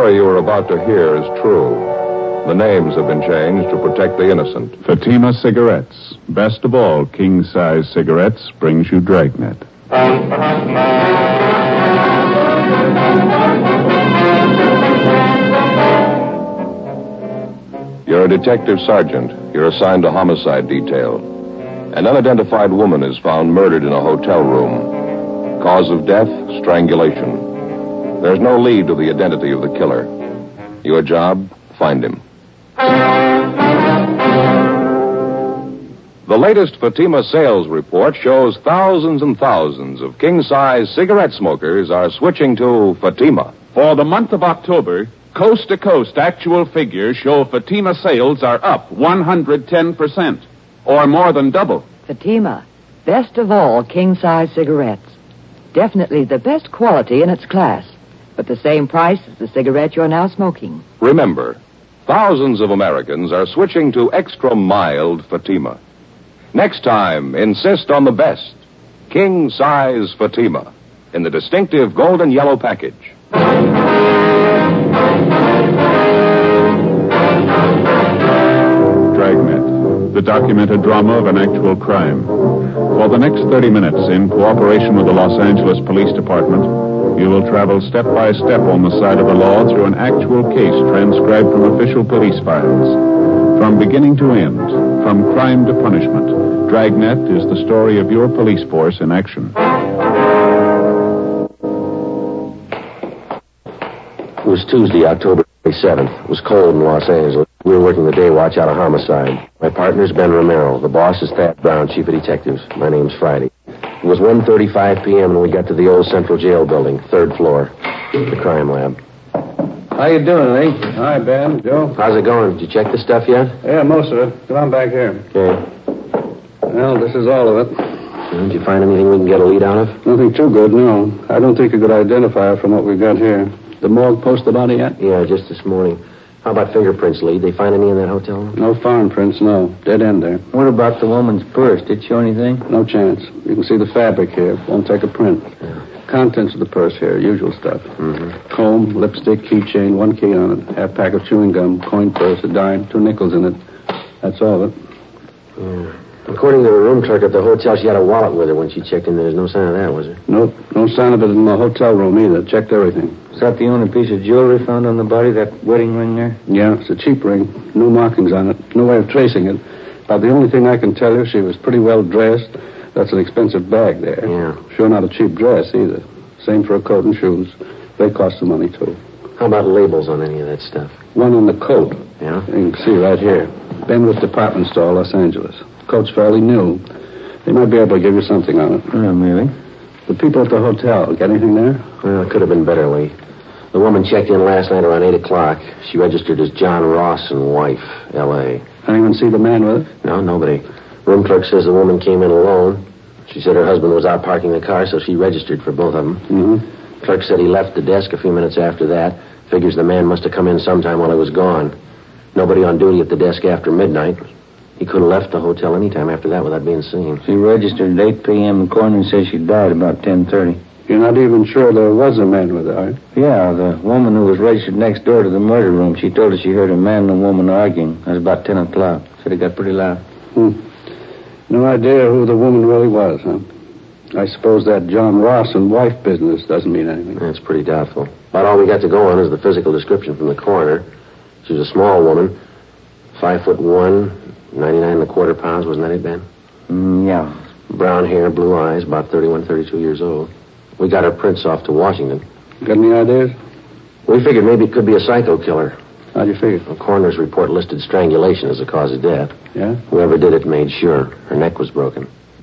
story you are about to hear is true. The names have been changed to protect the innocent. Fatima Cigarettes. Best of all, king-size cigarettes brings you Dragnet. You're a detective sergeant. You're assigned to homicide detail. An unidentified woman is found murdered in a hotel room. Cause of death, strangulation. There's no lead to the identity of the killer. Your job, find him. The latest Fatima sales report shows thousands and thousands of king-size cigarette smokers are switching to Fatima. For the month of October, coast-to-coast actual figures show Fatima sales are up 110%, or more than double. Fatima, best of all king-size cigarettes. Definitely the best quality in its class, but the same price as the cigarette you're now smoking. Remember, thousands of Americans are switching to extra mild Fatima. Next time, insist on the best. King-size Fatima in the distinctive golden yellow package. Dragnet, the documented drama of an actual crime. For the next 30 minutes, in cooperation with the Los Angeles Police Department, you will travel step by step on the side of the law through an actual case transcribed from official police files. From beginning to end, from crime to punishment, Dragnet is the story of your police force in action. It was Tuesday, October 27th. It was cold in Los Angeles. We were working the day watch out of homicide. My partner's Ben Romero. The boss is Thad Brown, chief of detectives. My name's Friday. It was 1:35 p.m. and we got to the old Central Jail building, 3rd floor, the crime lab. How you doing, Lee? Hi, Ben. Joe? How's it going? Did you check the stuff yet? Yeah, most of it. Come on back here. Okay. Well, this is all of it. Did you find anything we can get a lead out of? Nothing too good, no. I don't think you could identify it from what we got here. The morgue post the body yet? Yeah, just this morning. How about fingerprints, Lee? They find any in that hotel room? No foreign prints, no. Dead end there. What about the woman's purse? Did it show anything? No chance. You can see the fabric here. Won't take a print. Yeah. Contents of the purse here, usual stuff. Mm-hmm. Comb, lipstick, keychain, 1 key on it, half pack of chewing gum, coin purse, a dime, 2 nickels in it. That's all of it. Yeah. According to the room clerk at the hotel, she had a wallet with her when she checked in. There's no sign of that, was there? Nope. No sign of it in the hotel room either. Checked everything. Is that the only piece of jewelry found on the body, that wedding ring there? Yeah, it's a cheap ring. No markings on it. No way of tracing it. About the only thing I can tell you, she was pretty well dressed. That's an expensive bag there. Yeah. Sure not a cheap dress either. Same for a coat and shoes. They cost some money, too. How about labels on any of that stuff? One on the coat. Yeah? You can see right here. Benwick Department Store, Los Angeles. Coat's fairly new. They might be able to give you something on it. Maybe. The people at the hotel, get anything there? Well, it could have been better, Lee. The woman checked in last night around 8 o'clock. She registered as John Ross and wife, L.A. Anyone see the man with it? No, nobody. Room clerk says the woman came in alone. She said her husband was out parking the car, so she registered for both of them. Mm-hmm. Clerk said he left the desk a few minutes after that. Figures the man must have come in sometime while he was gone. Nobody on duty at the desk after midnight. He could have left the hotel any time after that without being seen. She registered at 8 p.m. The coroner says she died about 10:30. You're not even sure there was a man with her, are you? Yeah, the woman who was registered next door to the murder room, she told us she heard a man and a woman arguing. It was about 10 o'clock. Said it got pretty loud. No idea who the woman really was, huh? I suppose that John Ross and wife business doesn't mean anything. That's pretty doubtful. About all we got to go on is the physical description from the coroner. She was a small woman, 5'1", 99.25 pounds. Wasn't that it, Ben? Yeah. Brown hair, blue eyes, about 31, 32 years old. We got her prints off to Washington. Got any ideas? We figured maybe it could be a psycho killer. How'd you figure? The coroner's report listed strangulation as the cause of death. Yeah? Whoever did it made sure her neck was broken.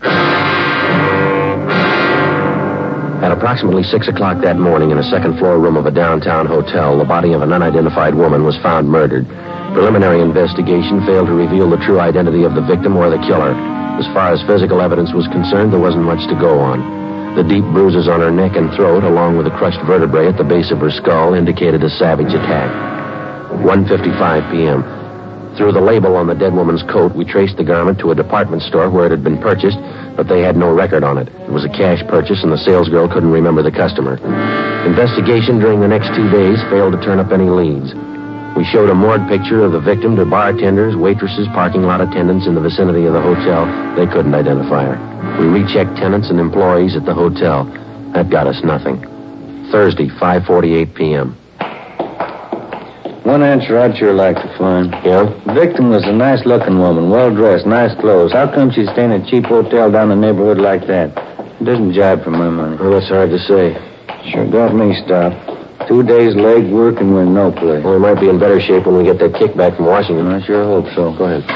At approximately 6 o'clock that morning in a second-floor room of a downtown hotel, the body of an unidentified woman was found murdered. Preliminary investigation failed to reveal the true identity of the victim or the killer. As far as physical evidence was concerned, there wasn't much to go on. The deep bruises on her neck and throat, along with the crushed vertebrae at the base of her skull, indicated a savage attack. 1:55 p.m. Through the label on the dead woman's coat, we traced the garment to a department store where it had been purchased, but they had no record on it. It was a cash purchase, and the salesgirl couldn't remember the customer. Investigation during the next 2 days failed to turn up any leads. We showed a morgue picture of the victim to bartenders, waitresses, parking lot attendants in the vicinity of the hotel. They couldn't identify her. We rechecked tenants and employees at the hotel. That got us nothing. Thursday, 5:48 p.m. One answer I'd sure like to find. Yeah? The victim was a nice-looking woman, well-dressed, nice clothes. How come she's staying in a cheap hotel down the neighborhood like that? It doesn't jibe for my money. Well, that's hard to say. Sure got me stopped. 2 days leg work and we're no place. Well, we might be in better shape when we get that kickback from Washington. I sure hope so. Go ahead.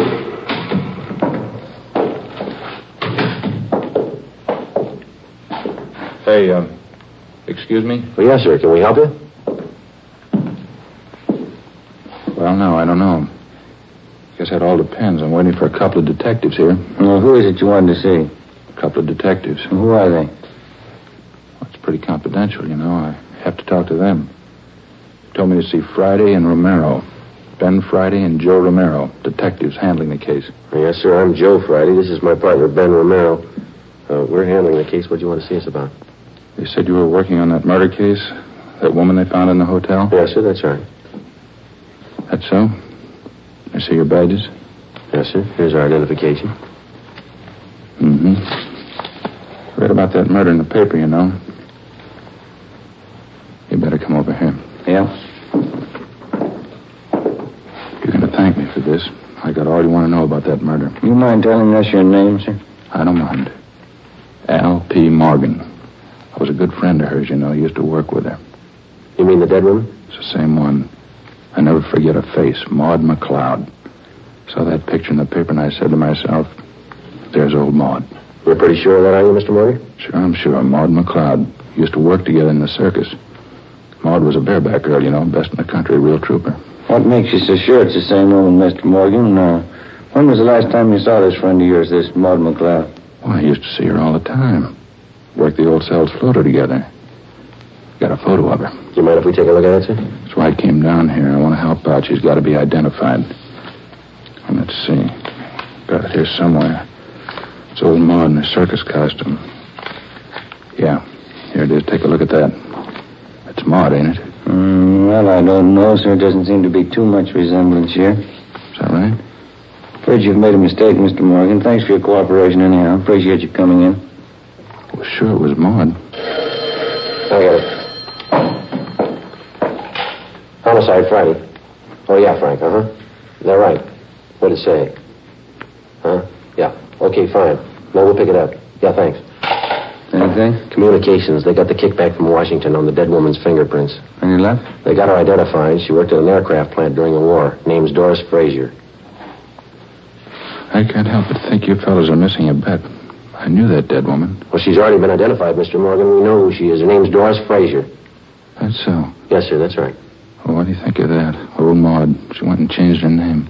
Hey, excuse me? Well, yes, sir. Can we help you? Well, no, I don't know. Guess that all depends. I'm waiting for a couple of detectives here. Well, who is it you wanted to see? A couple of detectives. Who are they? Well, it's pretty confidential, you know. I have to talk to them. Told me to see Friday and Romero. Ben Friday and Joe Romero, detectives handling the case. Yes, sir. I'm Joe Friday. This is my partner, Ben Romero. We're handling the case. What do you want to see us about? They said you were working on that murder case? That woman they found in the hotel? Yes, sir. That's right. That's so? I see your badges. Yes, sir. Here's our identification. Mm-hmm. Read about that murder in the paper, you know. You better come over here. Yeah? You're going to thank me for this. I got all you want to know about that murder. You mind telling us your name, sir? I don't mind. Al P. Morgan. I was a good friend of hers, you know. I used to work with her. You mean the dead woman? It's the same one. I never forget her face, Maud McLeod. Saw that picture in the paper and I said to myself, there's old Maud. You're pretty sure of that, are you, Mr. Morgan? Sure, I'm sure. Maud McLeod. Used to work together in the circus. Maud was a bareback girl, you know, best in the country, real trooper. What makes you so sure it's the same woman, Mr. Morgan? When was the last time you saw this friend of yours, this Maud McLeod? Well, I used to see her all the time. Worked the old cells floater together. Got a photo of her. Do you mind if we take a look at it, sir? That's why I came down here. I want to help out. She's got to be identified. And let's see. Got it here somewhere. It's old Maud in her circus costume. Yeah, here it is. Take a look at that. It's Maud, ain't it? Well, I don't know, sir. Doesn't seem to be too much resemblance here. Is that right? Afraid you've made a mistake, Mr. Morgan. Thanks for your cooperation anyhow. Appreciate you coming in. Well, sure it was Maud. I got it. Homicide Friday. Oh, yeah, Frank, uh-huh. Is that right? What'd it say? Huh? Yeah. Okay, fine. No, we'll pick it up. Yeah, thanks. Anything? Communications. They got the kickback from Washington on the dead woman's fingerprints. Any luck? They got her identified. She worked at an aircraft plant during the war. Name's Doris Frazier. I can't help but think you fellas are missing a bet. I knew that dead woman. Well, she's already been identified, Mr. Morgan. We know who she is. Her name's Doris Frazier. That's so. Yes, sir, that's right. Well, what do you think of that? Old Maud. She went and changed her name.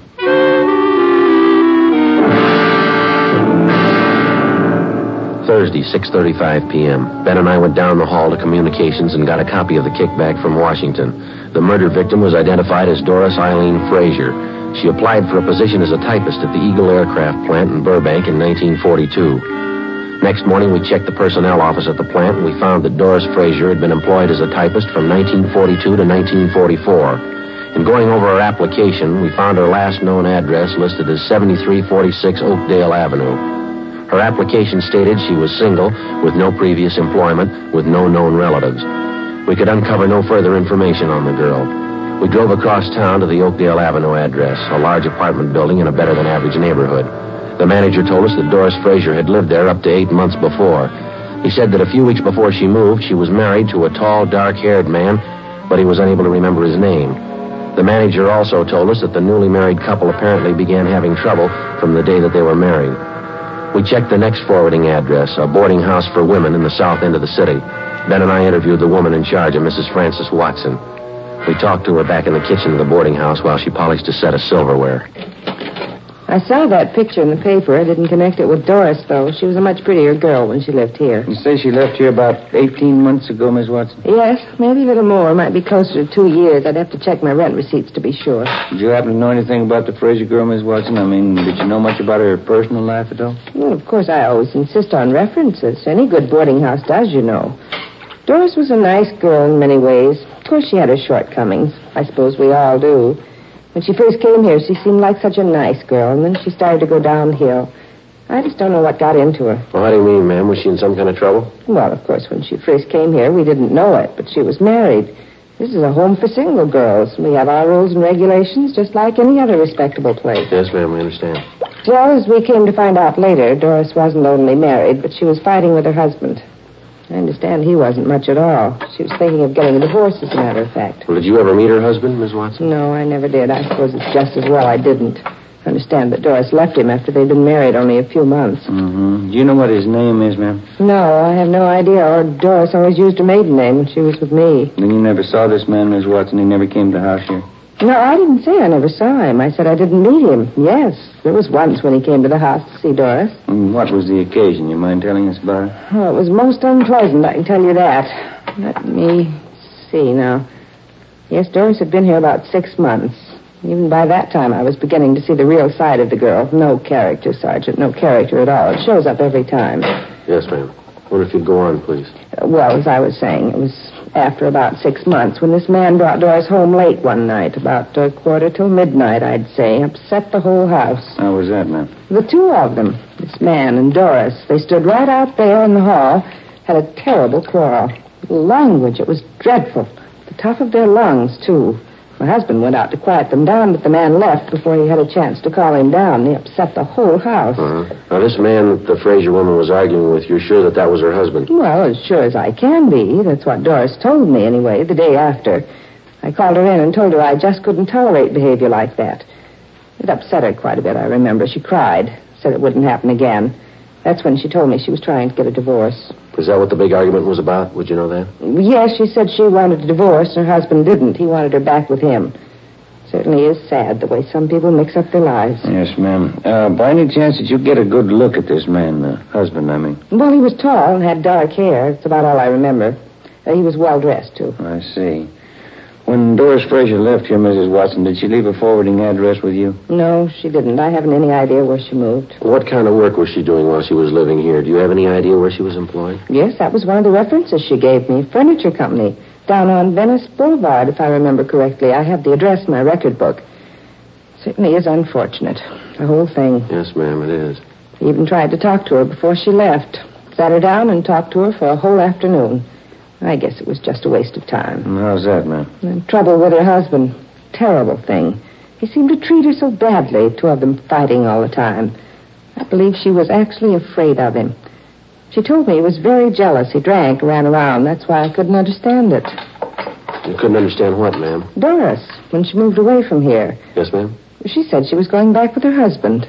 Thursday, 6:35 p.m. Ben and I went down the hall to communications and got a copy of the kickback from Washington. The murder victim was identified as Doris Eileen Frazier. She applied for a position as a typist at the Eagle Aircraft Plant in Burbank in 1942. Next morning, we checked the personnel office at the plant, and we found that Doris Frazier had been employed as a typist from 1942 to 1944. In going over her application, we found her last known address listed as 7346 Oakdale Avenue. Her application stated she was single, with no previous employment, with no known relatives. We could uncover no further information on the girl. We drove across town to the Oakdale Avenue address, a large apartment building in a better-than-average neighborhood. The manager told us that Doris Frazier had lived there up to 8 months before. He said that a few weeks before she moved, she was married to a tall, dark-haired man, but he was unable to remember his name. The manager also told us that the newly married couple apparently began having trouble from the day that they were married. We checked the next forwarding address, a boarding house for women in the south end of the city. Ben and I interviewed the woman in charge, a Mrs. Frances Watson. We talked to her back in the kitchen of the boarding house while she polished a set of silverware. I saw that picture in the paper. I didn't connect it with Doris, though. She was a much prettier girl when she lived here. You say she left here about 18 months ago, Miss Watson? Yes, maybe a little more. Might be closer to 2 years. I'd have to check my rent receipts to be sure. Did you happen to know anything about the Fraser girl, Miss Watson? I mean, did you know much about her personal life at all? Well, of course, I always insist on references. Any good boarding house does, you know. Doris was a nice girl in many ways. Of course, she had her shortcomings. I suppose we all do. When she first came here, she seemed like such a nice girl, and then she started to go downhill. I just don't know what got into her. Well, how do you mean, ma'am? Was she in some kind of trouble? Well, of course, when she first came here, we didn't know it, but she was married. This is a home for single girls. We have our rules and regulations just like any other respectable place. Yes, ma'am, I understand. Well, as we came to find out later, Doris wasn't only married, but she was fighting with her husband. I understand he wasn't much at all. She was thinking of getting a divorce, as a matter of fact. Well, did you ever meet her husband, Miss Watson? No, I never did. I suppose it's just as well I didn't. I understand that Doris left him after they'd been married only a few months. Mm-hmm. Do you know what his name is, ma'am? No, I have no idea. Or Doris always used her maiden name when she was with me. Then you never saw this man, Miss Watson? He never came to the house here? No, I didn't say I never saw him. I said I didn't meet him. Yes, there was once when he came to the house to see Doris. And what was the occasion? You mind telling us about it? Oh, it was most unpleasant, I can tell you that. Let me see now. Yes, Doris had been here about 6 months. Even by that time, I was beginning to see the real side of the girl. No character, Sergeant. No character at all. It shows up every time. Yes, ma'am. Wonder if you'd go on, please. Well, as I was saying, it was after about 6 months when this man brought Doris home late one night, about a quarter till midnight, I'd say. Upset the whole house. How was that, ma'am? The two of them, this man and Doris, they stood right out there in the hall, had a terrible quarrel. The language, it was dreadful. The top of their lungs, too. My husband went out to quiet them down, but the man left before he had a chance to calm him down. He upset the whole house. Now, this man that the Fraser woman was arguing with, you're sure that was her husband? Well, as sure as I can be. That's what Doris told me, anyway, the day after. I called her in and told her I just couldn't tolerate behavior like that. It upset her quite a bit, I remember. She cried, said it wouldn't happen again. That's when she told me she was trying to get a divorce. Is that what the big argument was about? Would you know that? Yes, she said she wanted a divorce, and her husband didn't. He wanted her back with him. Certainly is sad the way some people mix up their lives. Yes, ma'am. By any chance, did you get a good look at this man, husband, I mean? Well, he was tall and had dark hair. That's about all I remember. He was well-dressed, too. I see. When Doris Fraser left here, Mrs. Watson, did she leave a forwarding address with you? No, she didn't. I haven't any idea where she moved. What kind of work was she doing while she was living here? Do you have any idea where she was employed? Yes, that was one of the references she gave me. Furniture company. Down on Venice Boulevard, if I remember correctly. I have the address in my record book. Certainly is unfortunate. The whole thing. Yes, ma'am, it is. He even tried to talk to her before she left. Sat her down and talked to her for a whole afternoon. I guess it was just a waste of time. How's that, ma'am? And trouble with her husband. Terrible thing. He seemed to treat her so badly, two of them fighting all the time. I believe she was actually afraid of him. She told me he was very jealous. He drank, ran around. That's why I couldn't understand it. You couldn't understand what, ma'am? Doris, when she moved away from here. Yes, ma'am? She said she was going back with her husband.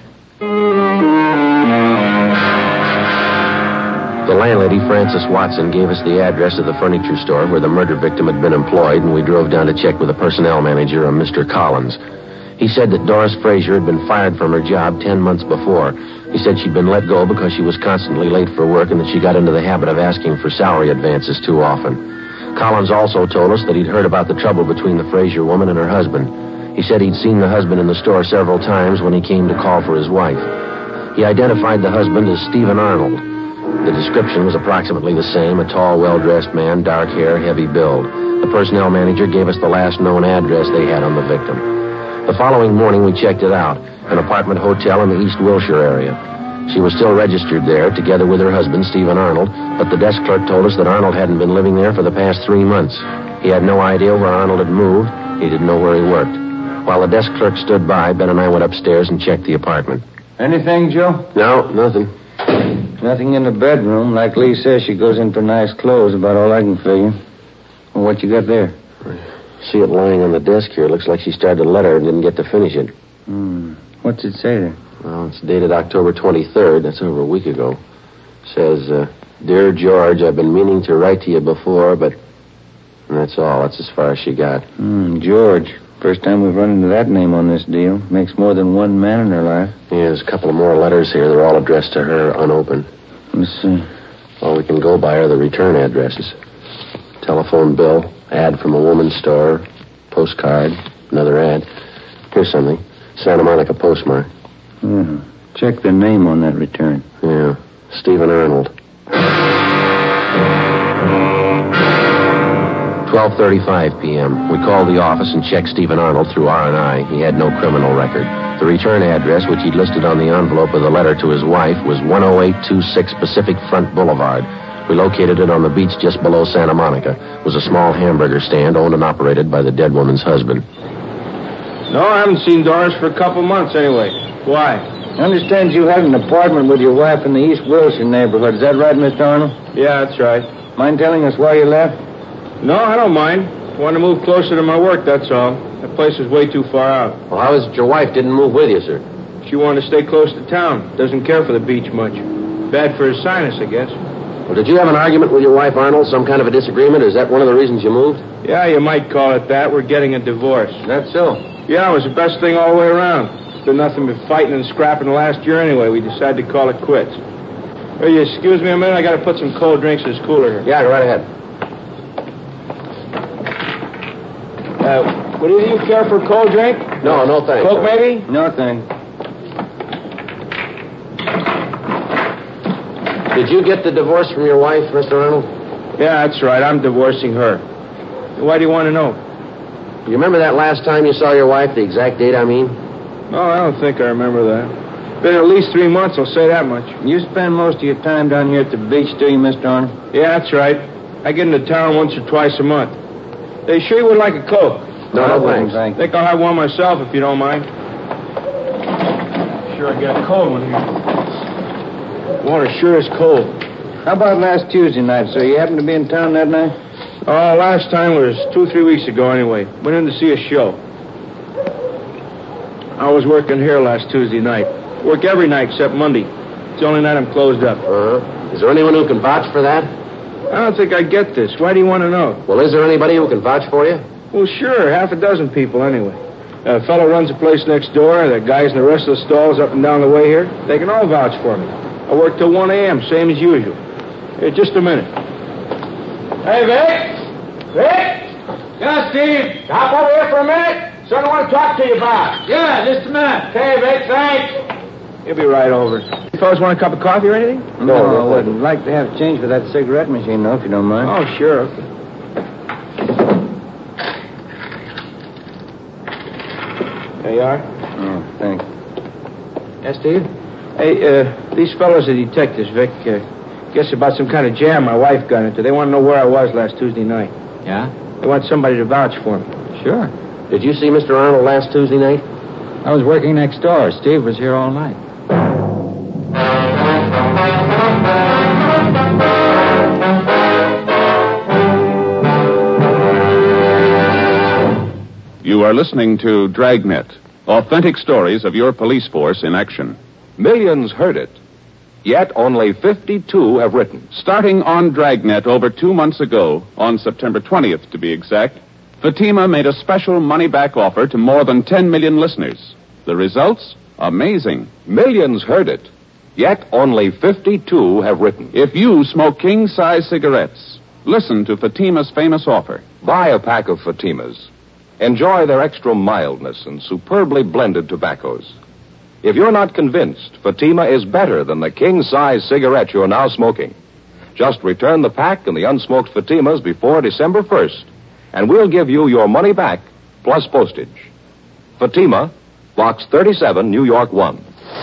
The landlady, Frances Watson, gave us the address of the furniture store where the murder victim had been employed, and we drove down to check with the personnel manager, a Mr. Collins. He said that Doris Fraser had been fired from her job 10 months before. He said she'd been let go because she was constantly late for work and that she got into the habit of asking for salary advances too often. Collins also told us that he'd heard about the trouble between the Fraser woman and her husband. He said he'd seen the husband in the store several times when he came to call for his wife. He identified the husband as Stephen Arnold. The description was approximately the same, a tall, well-dressed man, dark hair, heavy build. The personnel manager gave us the last known address they had on the victim. The following morning, we checked it out, an apartment hotel in the East Wilshire area. She was still registered there, together with her husband, Stephen Arnold, but the desk clerk told us that Arnold hadn't been living there for the past 3 months. He had no idea where Arnold had moved. He didn't know where he worked. While the desk clerk stood by, Ben and I went upstairs and checked the apartment. Anything, Joe? No, nothing. Nothing in the bedroom. Like Lee says, she goes in for nice clothes, about all I can figure. Well, what you got there? See it lying on the desk here. Looks like she started a letter and didn't get to finish it. What's it say there? Well, it's dated October 23rd. That's over a week ago. It says, Dear George, I've been meaning to write to you before, but... And that's all. That's as far as she got. George. First time we've run into that name on this deal. Makes more than one man in her life. There's a couple of more letters here. They're all addressed to her, unopened. Let's see. All we can go by are the return addresses. Telephone bill, ad from a woman's store, postcard, another ad. Here's something. Santa Monica postmark. Check the name on that return. Yeah, Stephen Arnold. 12:35 p.m. We called the office and checked Stephen Arnold through R&I. He had no criminal record. The return address, which he'd listed on the envelope of the letter to his wife, was 10826 Pacific Front Boulevard. We located it on the beach just below Santa Monica. It was a small hamburger stand owned and operated by the dead woman's husband. No, I haven't seen Doris for a couple months anyway. Why? I understand you had an apartment with your wife in the East Wilshire neighborhood. Is that right, Mr. Arnold? Yeah, that's right. Mind telling us why you left? No, I don't mind. Want to move closer to my work, that's all. That place is way too far out. Well, how is it your wife didn't move with you, sir? She wanted to stay close to town. Doesn't care for the beach much. Bad for his sinus, I guess. Well, did you have an argument with your wife, Arnold? Some kind of a disagreement? Or is that one of the reasons you moved? Yeah, you might call it that. We're getting a divorce. That's so. Yeah, it was the best thing all the way around. Been nothing but fighting and scrapping the last year anyway. We decided to call it quits. Will you excuse me a minute? I got to put some cold drinks in this cooler here. Yeah, go right ahead. Would either of you care for a cold drink? No, thanks. Coke, maybe? No, thanks. Did you get the divorce from your wife, Mr. Arnold? Yeah, that's right. I'm divorcing her. Why do you want to know? You remember that last time you saw your wife, the exact date, I mean? No, I don't think I remember that. Been at least 3 months, I'll say that much. You spend most of your time down here at the beach, do you, Mr. Arnold? Yeah, that's right. I get into town once or twice a month. They sure you would like a Coke? No, thanks. I think I'll have one myself if you don't mind. Sure, I got a cold one here. Water sure is cold. How about last Tuesday night, sir? You happened to be in town that night? Oh, last time was 2 or 3 weeks ago anyway. Went in to see a show. I was working here last Tuesday night. Work every night except Monday. It's the only night I'm closed up. Is there anyone who can vouch for that? I don't think I get this. Why do you want to know? Well, is there anybody who can vouch for you? Well, sure. Half a dozen people anyway. A fellow runs a place next door. The guys in the rest of the stalls up and down the way here. They can all vouch for me. I work till 1 a.m., same as usual. Here, just a minute. Hey, Vic! Vic! Yeah, Steve. Stop over here for a minute. Something I want to talk to you about. Yeah, just a minute. Okay, Vic, thanks. He'll be right over. You fellas want a cup of coffee or anything? No, I wouldn't. Like to have change for that cigarette machine, though, if you don't mind. Oh, sure. Okay. There you are. Oh, thanks. Yes, Steve? Hey, these fellows are detectives, Vic. Guess about some kind of jam my wife got into. They want to know where I was last Tuesday night. Yeah? They want somebody to vouch for me. Sure. Did you see Mr. Arnold last Tuesday night? I was working next door. Steve was here all night. You are listening to Dragnet, authentic stories of your police force in action. Millions heard it, yet only 52 have written. Starting on Dragnet over 2 months ago, on September 20th to be exact, Fatima made a special money-back offer to more than 10 million listeners. The results? Amazing. Millions heard it, yet only 52 have written. If you smoke king-size cigarettes, listen to Fatima's famous offer. Buy a pack of Fatimas. Enjoy their extra mildness and superbly blended tobaccos. If you're not convinced Fatima is better than the king-size cigarette you're now smoking, just return the pack and the unsmoked Fatimas before December 1st, and we'll give you your money back plus postage. Fatima, Box 37, New York 1.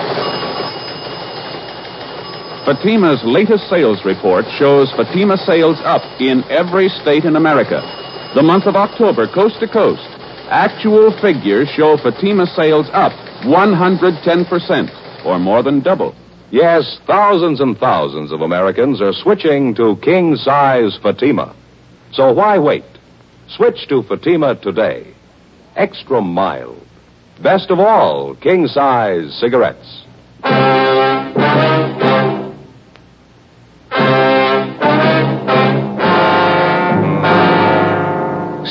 Fatima's latest sales report shows Fatima sales up in every state in America. The month of October, coast to coast. Actual figures show Fatima sales up 110%, or more than double. Yes, thousands and thousands of Americans are switching to king-size Fatima. So why wait? Switch to Fatima today. Extra mild. Best of all, king-size cigarettes.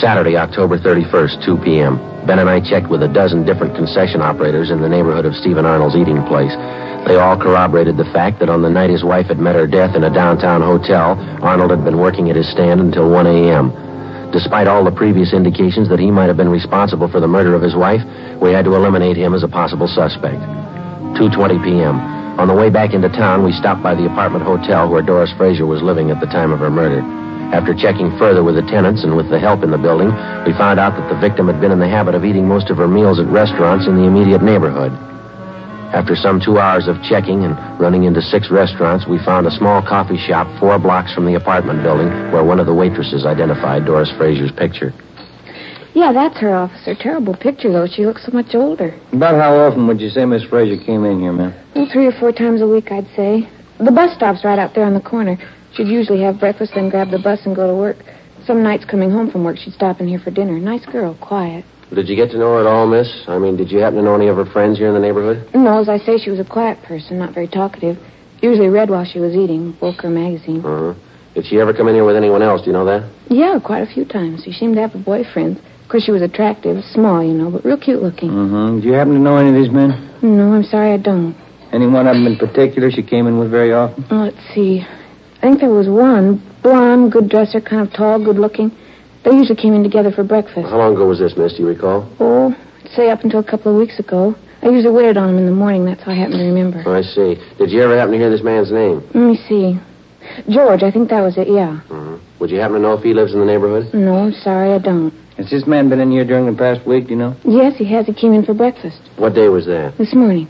Saturday, October 31st, 2 p.m. Ben and I checked with a dozen different concession operators in the neighborhood of Stephen Arnold's eating place. They all corroborated the fact that on the night his wife had met her death in a downtown hotel, Arnold had been working at his stand until 1 a.m. Despite all the previous indications that he might have been responsible for the murder of his wife, we had to eliminate him as a possible suspect. 2:20 p.m. On the way back into town, we stopped by the apartment hotel where Doris Frazier was living at the time of her murder. After checking further with the tenants and with the help in the building, we found out that the victim had been in the habit of eating most of her meals at restaurants in the immediate neighborhood. After some 2 hours of checking and running into 6 restaurants, we found a small coffee shop 4 blocks from the apartment building where one of the waitresses identified Doris Frazier's picture. Yeah, that's her, officer. Terrible picture, though. She looks so much older. About how often would you say Miss Frazier came in here, ma'am? Well, 3 or 4 times a week, I'd say. The bus stop's right out there on the corner. She'd usually have breakfast, then grab the bus and go to work. Some nights coming home from work, she'd stop in here for dinner. Nice girl, quiet. Did you get to know her at all, miss? I mean, did you happen to know any of her friends here in the neighborhood? No, as I say, she was a quiet person, not very talkative. Usually read while she was eating, book or magazine. Uh-huh. Did she ever come in here with anyone else? Do you know that? Yeah, quite a few times. She seemed to have a boyfriend. Of course, she was attractive, small, you know, but real cute looking. Mm-hmm. Do you happen to know any of these men? No, I'm sorry, I don't. Any one of them in particular she came in with very often? Oh, let's see. I think there was one. Blonde, good dresser, kind of tall, good looking. They usually came in together for breakfast. How long ago was this, miss? Do you recall? Oh, I'd say up until a couple of weeks ago. I usually waited on him in the morning. That's how I happen to remember. Oh, I see. Did you ever happen to hear this man's name? Let me see. George, I think that was it, yeah. Mm-hmm. Would you happen to know if he lives in the neighborhood? No, I'm sorry, I don't. Has this man been in here during the past week, do you know? Yes, he has. He came in for breakfast. What day was that? This morning.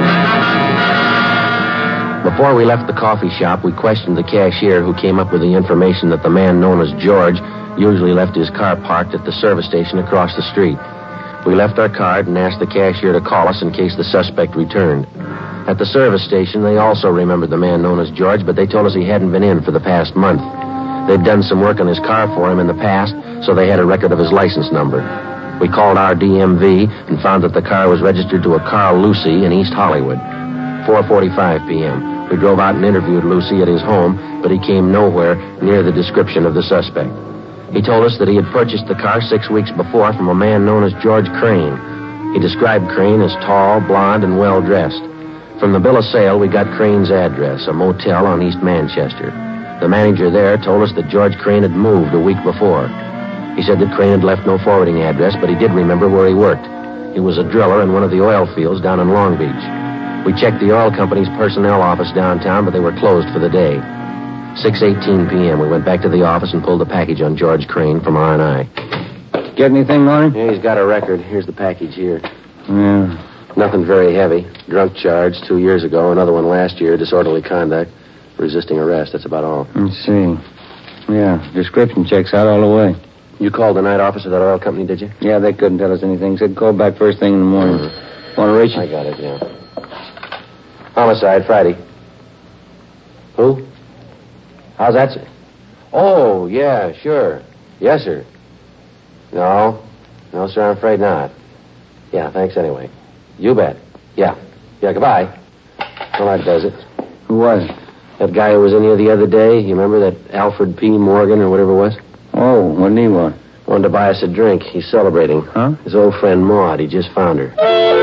Before we left the coffee shop, we questioned the cashier who came up with the information that the man known as George usually left his car parked at the service station across the street. We left our card and asked the cashier to call us in case the suspect returned. At the service station, they also remembered the man known as George, but they told us he hadn't been in for the past month. They'd done some work on his car for him in the past, so they had a record of his license number. We called our DMV and found that the car was registered to a Carl Lucy in East Hollywood. 4:45 p.m. We drove out and interviewed Lucy at his home, but he came nowhere near the description of the suspect. He told us that he had purchased the car 6 weeks before from a man known as George Crane. He described Crane as tall, blonde, and well-dressed. From the bill of sale, we got Crane's address, a motel on East Manchester. The manager there told us that George Crane had moved a week before. He said that Crane had left no forwarding address, but he did remember where he worked. He was a driller in one of the oil fields down in Long Beach. We checked the oil company's personnel office downtown, but they were closed for the day. 6:18 p.m. We went back to the office and pulled the package on George Crane from R&I. Get anything on him? Yeah, he's got a record. Here's the package here. Yeah. Nothing very heavy. Drunk charge 2 years ago. Another one last year. Disorderly conduct. Resisting arrest. That's about all. Let's see. Yeah, description checks out all the way. You called the night office of that oil company, did you? Yeah, they couldn't tell us anything. Said call back first thing in the morning. Want to reach it? I got it, yeah. Homicide, Friday. Who? How's that, sir? Oh, yeah, sure. Yes, sir. No, sir, I'm afraid not. Yeah, thanks anyway. You bet. Yeah, goodbye. Well, that does it. Who was it? That guy who was in here the other day. You remember that Alfred P. Morgan or whatever it was? Oh, what did he want? Wanted to buy us a drink. He's celebrating. Huh? His old friend Maud. He just found her.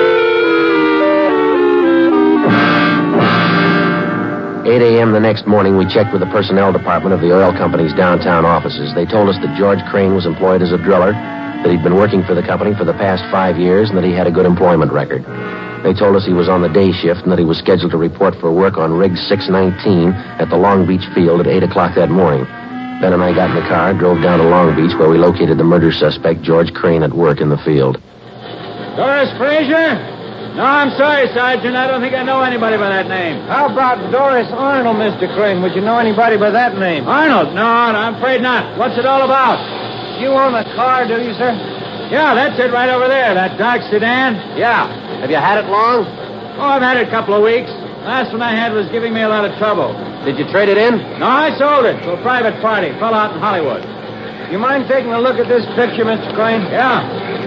8 a.m. the next morning, we checked with the personnel department of the oil company's downtown offices. They told us that George Crane was employed as a driller, that he'd been working for the company for the past 5 years, and that he had a good employment record. They told us he was on the day shift and that he was scheduled to report for work on rig 619 at the Long Beach field at 8 o'clock that morning. Ben and I got in the car, drove down to Long Beach, where we located the murder suspect, George Crane, at work in the field. Doris Frazier? No, I'm sorry, Sergeant. I don't think I know anybody by that name. How about Doris Arnold, Mr. Crane? Would you know anybody by that name? Arnold? No, I'm afraid not. What's it all about? You own a car, do you, sir? Yeah, that's it right over there, that dark sedan. Yeah. Have you had it long? Oh, I've had it a couple of weeks. Last one I had was giving me a lot of trouble. Did you trade it in? No, I sold it to a private party. Fell out in Hollywood. You mind taking a look at this picture, Mr. Crane? Yeah.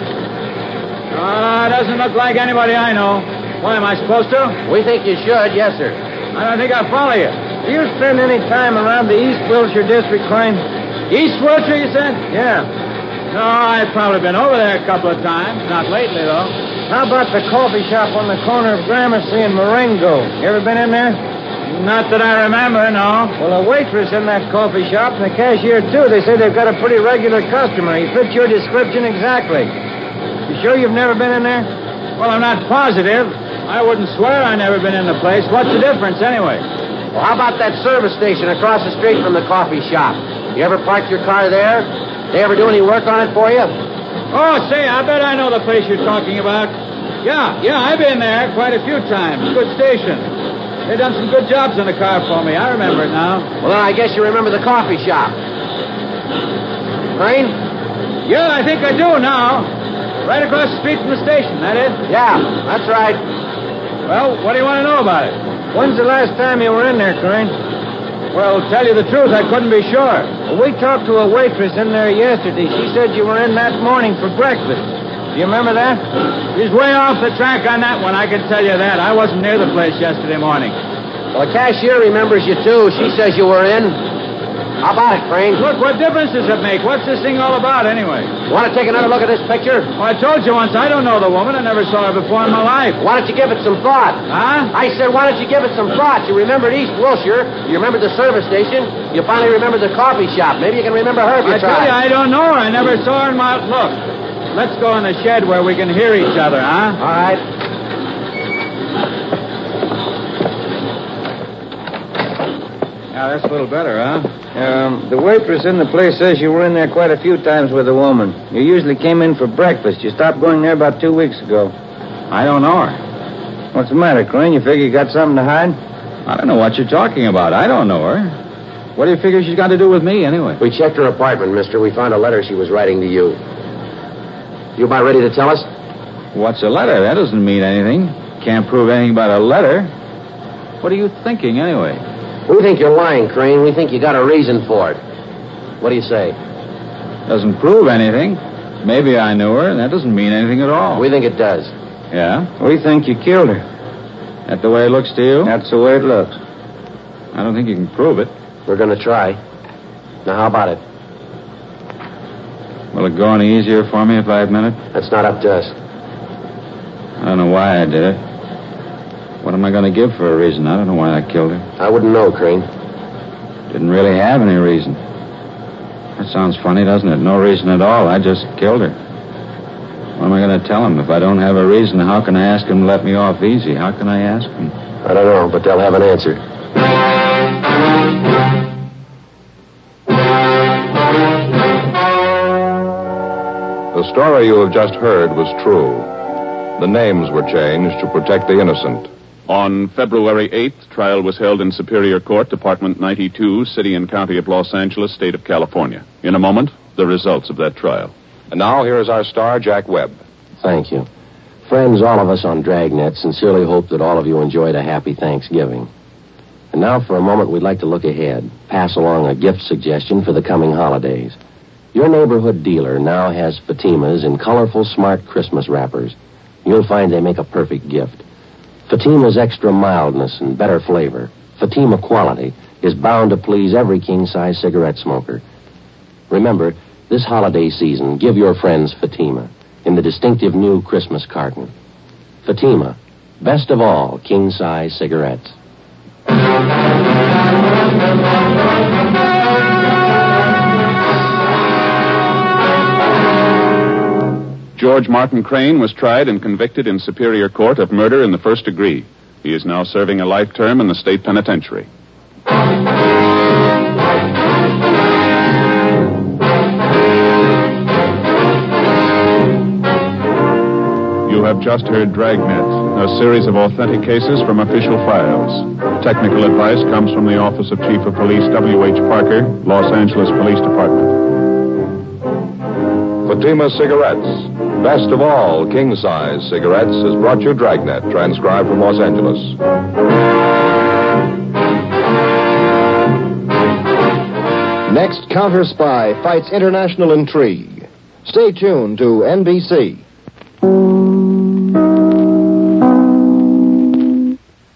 Doesn't look like anybody I know. Why, am I supposed to? We think you should, yes, sir. I don't think I'll follow you. Do you spend any time around the East Wilshire district, Crane? East Wilshire, you said? Yeah. No, I've probably been over there a couple of times. Not lately, though. How about the coffee shop on the corner of Gramercy and Marengo? You ever been in there? Not that I remember, no. Well, a waitress in that coffee shop and the cashier, too. They say they've got a pretty regular customer. He fits your description exactly. You sure you've never been in there? Well, I'm not positive. I wouldn't swear I never been in the place. What's the difference, anyway? Well, how about that service station across the street from the coffee shop? You ever parked your car there? They ever do any work on it for you? Oh, say, I bet I know the place you're talking about. Yeah, I've been there quite a few times. Good station. They've done some good jobs on the car for me. I remember it now. Well, then I guess you remember the coffee shop. Crane? Yeah, I think I do now. Right across the street from the station, that is? Yeah, that's right. Well, what do you want to know about it? When's the last time you were in there, Crane? Well, tell you the truth, I couldn't be sure. Well, we talked to a waitress in there yesterday. She said you were in that morning for breakfast. Do you remember that? He's way off the track on that one, I can tell you that. I wasn't near the place yesterday morning. Well, the cashier remembers you, too. She says you were in. How about it, Crane? Look, what difference does it make? What's this thing all about, anyway? Want to take another look at this picture? Well, I told you once, I don't know the woman. I never saw her before in my life. Why don't you give it some thought? Huh? I said, why don't you give it some thought? You remembered East Wilshire. You remembered the service station. You finally remembered the coffee shop. Maybe you can remember her if you try. I tell you, I don't know her. I never saw her in my... Look, let's go in the shed where we can hear each other, huh? All right. Yeah, that's a little better, huh? The waitress in the place says you were in there quite a few times with a woman. You usually came in for breakfast. You stopped going there about 2 weeks ago. I don't know her. What's the matter, Crane? You figure you got something to hide? I don't know what you're talking about. I don't know her. What do you figure she's got to do with me, anyway? We checked her apartment, mister. We found a letter she was writing to you. You about ready to tell us? What's a letter? That doesn't mean anything. Can't prove anything about a letter. What are you thinking, anyway? We think you're lying, Crane. We think you got a reason for it. What do you say? Doesn't prove anything. Maybe I knew her, and that doesn't mean anything at all. We think it does. Yeah? We think you killed her. That the way it looks to you? That's the way it looks. I don't think you can prove it. We're going to try. Now, how about it? Will it go any easier for me if I admit it? That's not up to us. I don't know why I did it. What am I going to give for a reason? I don't know why I killed her. I wouldn't know, Crane. Didn't really have any reason. That sounds funny, doesn't it? No reason at all. I just killed her. What am I going to tell him? If I don't have a reason, how can I ask him to let me off easy? How can I ask him? I don't know, but they'll have an answer. The story you have just heard was true. The names were changed to protect the innocent. On February 8th, trial was held in Superior Court, Department 92, City and County of Los Angeles, State of California. In a moment, the results of that trial. And now, here is our star, Jack Webb. Thank you. Friends, all of us on Dragnet sincerely hope that all of you enjoyed a happy Thanksgiving. And now, for a moment, we'd like to look ahead, pass along a gift suggestion for the coming holidays. Your neighborhood dealer now has Fatimas in colorful, smart Christmas wrappers. You'll find they make a perfect gift. Fatima's extra mildness and better flavor, Fatima quality, is bound to please every king-size cigarette smoker. Remember, this holiday season, give your friends Fatima in the distinctive new Christmas carton. Fatima, best of all king-size cigarettes. George Martin Crane was tried and convicted in Superior Court of murder in the first degree. He is now serving a life term in the state penitentiary. You have just heard Dragnet, a series of authentic cases from official files. Technical advice comes from the Office of Chief of Police W.H. Parker, Los Angeles Police Department. Fatima Cigarettes, best of all king-size cigarettes, has brought you Dragnet, transcribed from Los Angeles. Next, Counter Spy fights international intrigue. Stay tuned to NBC.